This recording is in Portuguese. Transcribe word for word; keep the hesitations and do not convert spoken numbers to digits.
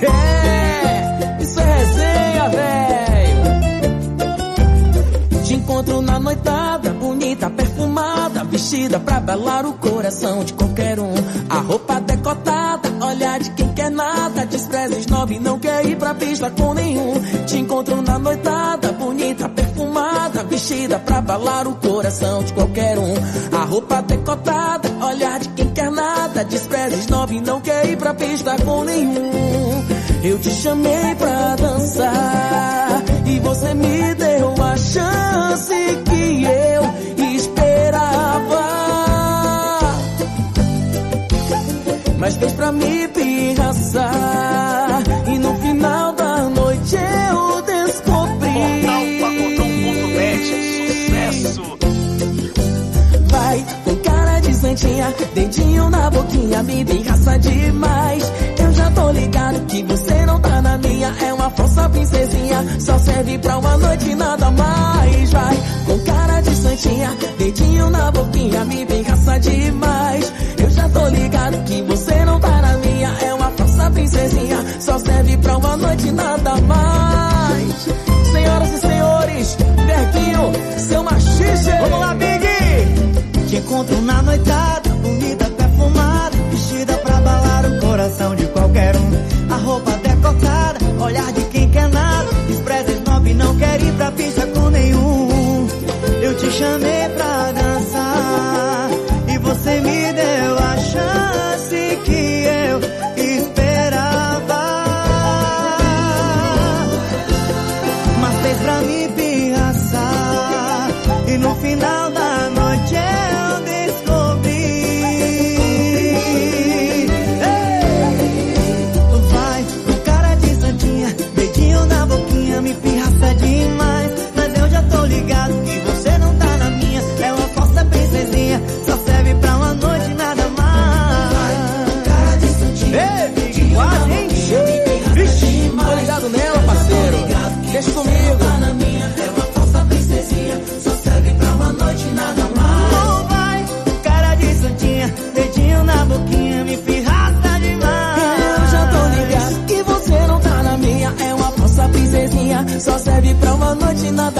É, isso é resenha, velho. Te encontro na noitada, bonita, perfumada, vestida pra abalar o coração de qualquer um. A roupa decotada, olhar de quem quer nada, despreza esnobe, não quer ir pra pista com nenhum. Te encontro na noitada, bonita, perfumada, vestida pra abalar o coração de qualquer um. A roupa decotada, olhar de quem quer nada, despreza esnobe, não quer ir pra pista com nenhum. Eu te chamei pra dançar e você me deu a chance que eu esperava, mas fez pra me pirraçar e no final da noite eu descobri. Sucesso. Vai com cara de santinha, dedinho na boquinha, me pirraça demais. Eu já tô ligado que você não tá na minha, é uma falsa princesinha, só serve pra uma noite e nada mais. Vai com cara de santinha, dedinho na boquinha, me pirraça demais. Eu já tô ligado que você não tá na minha, é uma falsa princesinha, só serve pra uma noite e nada mais. Senhoras e senhores, Verguinho, seu machixe. Vamos lá, Big! Te encontro na noitada, bonita, perfumada, vestida pra abalar o coração de qualquer um. A roupa decotada, olhar de quem quer nada, despreza esnobe, não quer ir pra pista com nenhum. Eu te chamei pra dançar e você me deu a chance que eu esperava, mas fez pra me pirraçar e no final da noite eu descobri. Ei, tu vai com cara de santinha, dedinho na boquinha, me pirraça demais, mas eu já tô ligado que você não tá na minha, é uma falsa princesinha, só serve pra uma noite e nada mais. Cara de santinha, ei, Big, quase, hein? Vixe, tô ligado nela, parceiro. Deixa comigo. Tá na minha, é uma falsa princesinha, só serve pra uma noite e nada mais. Oh, vai, cara de santinha, dedinho na boquinha, me pirraça demais. Eu já tô ligado que você não tá na minha, é uma falsa princesinha, só serve pra uma noite e nada